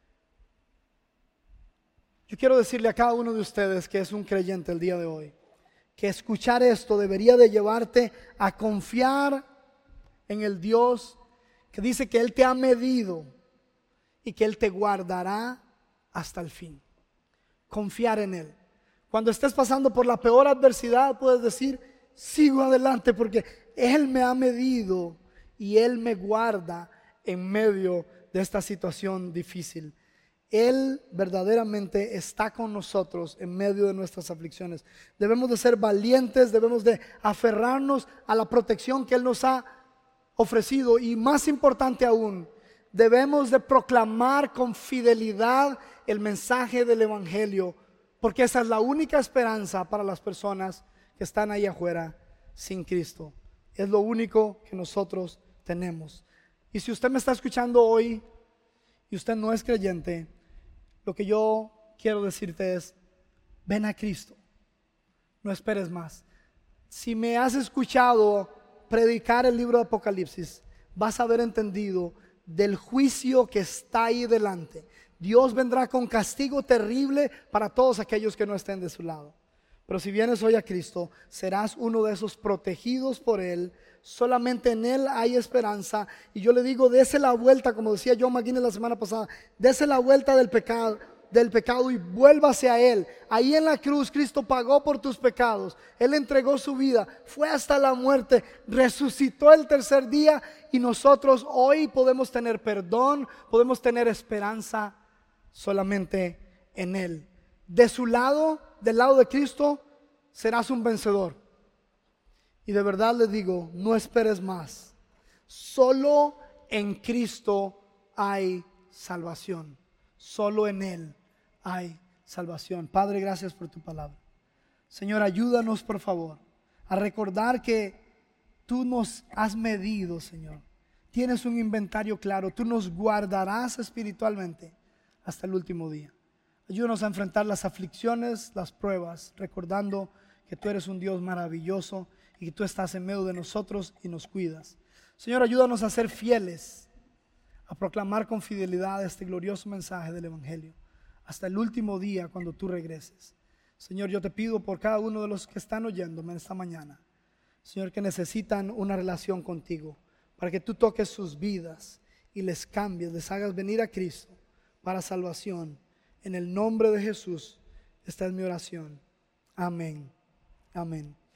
Yo quiero decirle a cada uno de ustedes que es un creyente el día de hoy, que escuchar esto debería de llevarte a confiar en el Dios que dice que Él te ha medido y que Él te guardará hasta el fin. Confiar en Él. Cuando estés pasando por la peor adversidad, puedes decir, sigo adelante porque Él me ha medido y Él me guarda en medio de esta situación difícil. Él verdaderamente está con nosotros en medio de nuestras aflicciones. Debemos de ser valientes, debemos de aferrarnos a la protección que Él nos ha ofrecido y más importante aún, debemos de proclamar con fidelidad el mensaje del Evangelio, porque esa es la única esperanza para las personas que están ahí afuera sin Cristo. Es lo único que nosotros tenemos. Y si usted me está escuchando hoy y usted no es creyente, lo que yo quiero decirte es, ven a Cristo, no esperes más. Si me has escuchado predicar el libro de Apocalipsis, vas a haber entendido del juicio que está ahí delante. Dios vendrá con castigo terrible para todos aquellos que no estén de su lado. Pero si vienes hoy a Cristo, serás uno de esos protegidos por Él. Solamente en Él hay esperanza. Y yo le digo, dese la vuelta, como decía John McGuinness la semana pasada, dese la vuelta del pecado y vuélvase a Él. Ahí en la cruz Cristo pagó por tus pecados. Él entregó su vida, fue hasta la muerte, resucitó el tercer día y nosotros hoy podemos tener perdón, podemos tener esperanza solamente en Él. De su lado, del lado de Cristo, serás un vencedor. Y de verdad les digo, no esperes más. Solo en Cristo hay salvación. Solo en Él hay salvación. Padre, gracias por tu palabra. Señor, ayúdanos por favor a recordar que tú nos has medido, Señor. Tienes un inventario claro. Tú nos guardarás espiritualmente hasta el último día. Ayúdanos a enfrentar las aflicciones, las pruebas, recordando que tú eres un Dios maravilloso y que tú estás en medio de nosotros y nos cuidas. Señor, ayúdanos a ser fieles, a proclamar con fidelidad este glorioso mensaje del Evangelio hasta el último día cuando tú regreses. Señor, yo te pido por cada uno de los que están oyéndome en esta mañana, Señor, que necesitan una relación contigo, para que tú toques sus vidas y les cambies, les hagas venir a Cristo para salvación. En el nombre de Jesús, esta es mi oración. Amén. Amén.